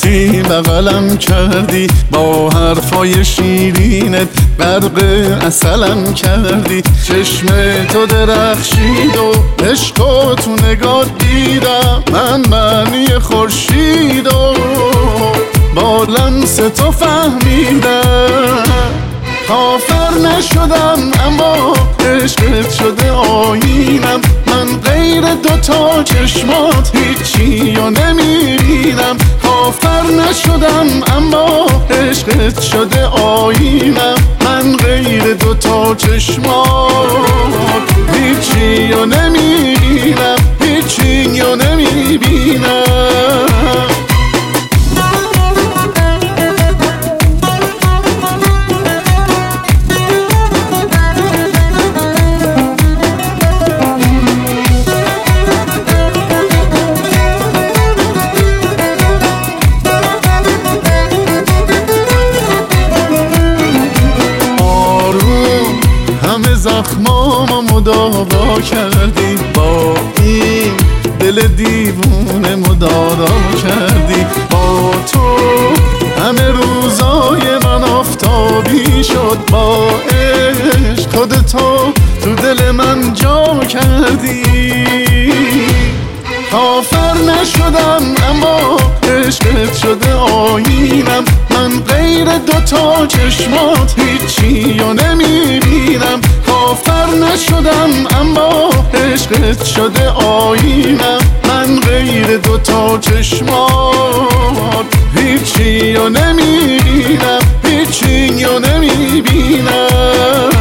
وقتی بغلم کردی با حرفای شیرینت غرق عسلم کردی. چشم تو درخشید و عشق و تو نگاه دیدم من معنی خورشید و با لمس تو فهمیدم. کافر نشدم اما عشقت شده آیینم. من غیر دوتا چشمات هیچی و نمیبینم. کافر نشدم اما عشقت شده آیینم. من غیر دوتا چشمات هیچی و نمیبینم. هیچی و نمیبینم. زخمامو مداوا کردی با این دل دیوونه مدارا کردی. با تو همه روزای من آفتابی شد. با عشق خودتو تو دل من جا کردی. کافر نشدم اما عشقت شده آیینم. من غیر دوتا چشمات هیچی و نمیبینم. کافر نشدم اما عشقت شده آیینم. من غیر دوتا چشمات هیچی و نمیبینم. هیچی و نمیبینم.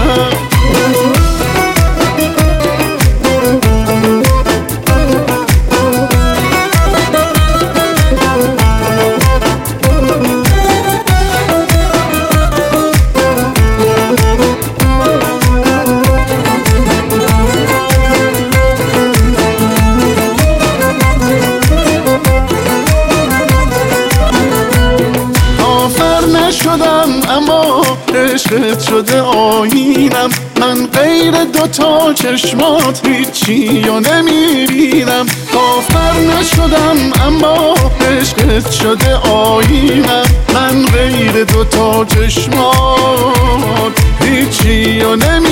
شدم اما عشقت شده آیینم. من غیر دوتا چشمات هیچی و نمیبینم. کافر نشدم اما عشقت شده آیینم. من غیر دوتا چشمات هیچی و نمیبینم.